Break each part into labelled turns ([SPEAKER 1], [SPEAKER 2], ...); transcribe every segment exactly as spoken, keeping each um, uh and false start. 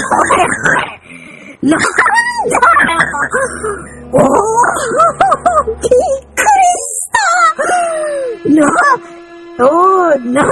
[SPEAKER 1] なんだよ。おー、びっくりした。な、おー、なんだ。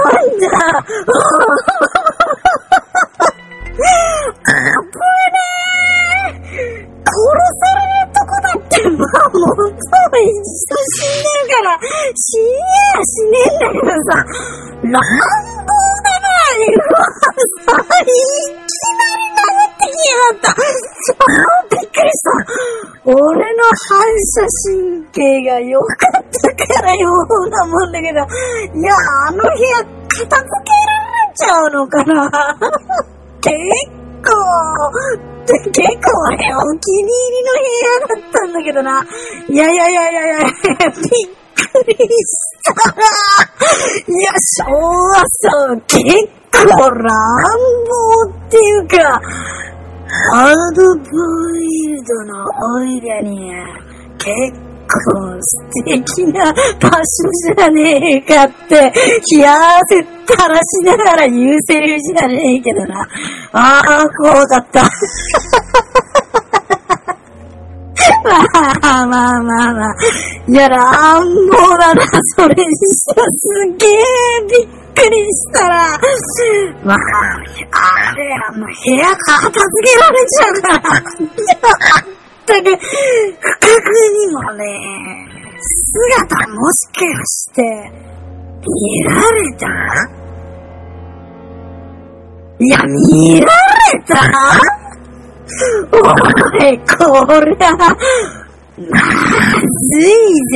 [SPEAKER 1] あぶねー。殺されるとこだって、まあ、もう、そう、一度死んでるから、死にやしねえんだけどさ、乱暴だな、言うわさ、いきなり殴ってきやがった。超びっくりした。俺の反射神経が良かったからようなもんだけど、いや、あの部屋片付けられちゃうのかな。結構、結構ね、お気に入りの部屋だったんだけどな。いやいやいやいやいや、びっくりしたな。いや、昭和さん、結構乱暴っていうか、ハードボイルドのオイラに結構素敵な場所じゃねえかって冷や汗垂らしながら言うセリフじゃねえけどな。ああ、怖かった。まあまあまあまあ。いや、乱暴だな。それにしてはすげえびっくりしたら。まあ、あれ、あの、部屋片付けられちゃうから。いや、全く、不覚にもね、姿もしかして、見られた？いや、見られた？おい、これは、まずいぜ。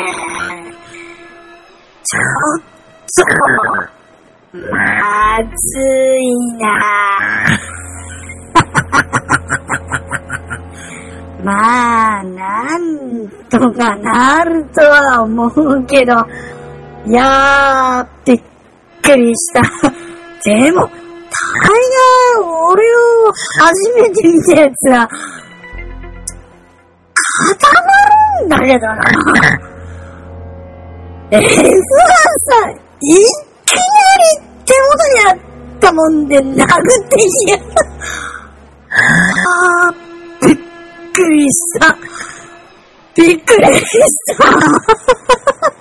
[SPEAKER 1] ちょっと、まずいな。まあ、なんとかなるとは思うけど、いやー、びっくりした。でも、大概俺を初めて見たやつは固まるんだけどな。エフワンさん、いきなり手元にあったもんで殴ってきやがった。あー、びっくりした。びっくりした。